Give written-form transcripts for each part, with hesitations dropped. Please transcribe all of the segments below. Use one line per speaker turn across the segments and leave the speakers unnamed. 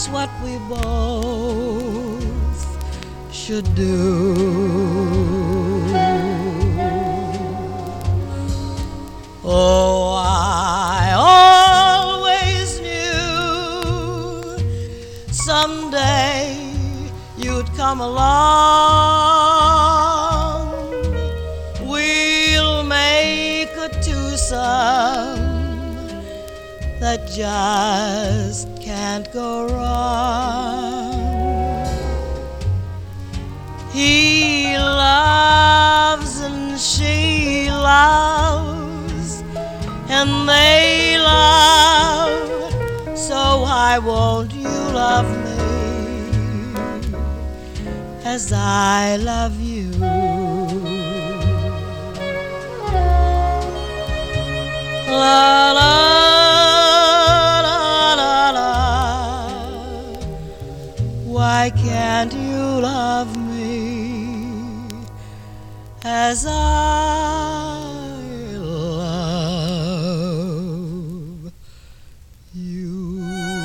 That's what we both should do. Oh, I always knew someday you'd come along. We'll make a twosome that just can't go wrong. He loves and she loves, and they love, so why won't you love me as I love you? La la la la la. Why can't you love me as I love you?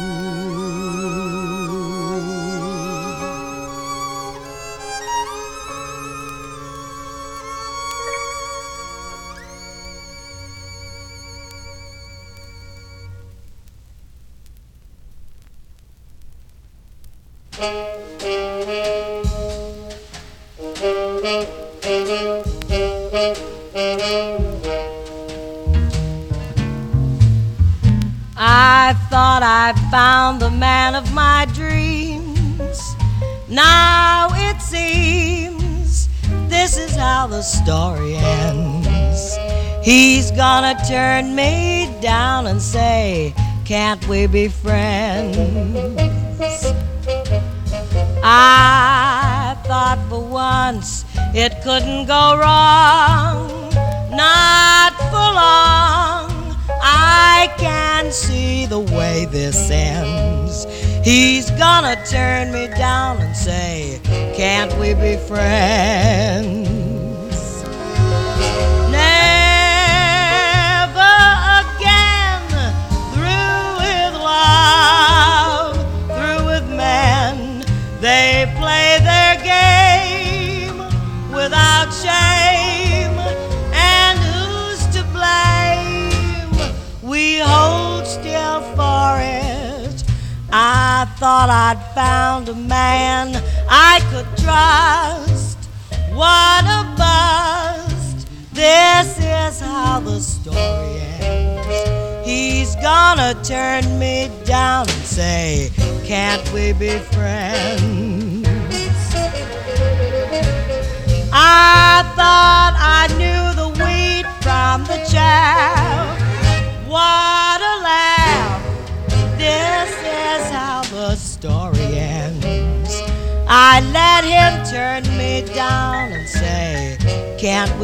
I thought I found the man of my dreams. Now it seems this is how the story ends. He's gonna turn me down and say, can't we be friends? I thought for once it couldn't go wrong, not for long. I can see the way this ends. He's gonna turn me down and say, can't we be friends? Never again through with love, through with men. They play their game without shame, and who's to blame? We hold still for it. I thought I'd found a man I could trust. What a bust. This is how the story ends. He's gonna turn me down and say, can't we be friends? I thought I knew the wheat from the chaff. What a laugh. This is how the story ends. I let him turn me down and say, can't we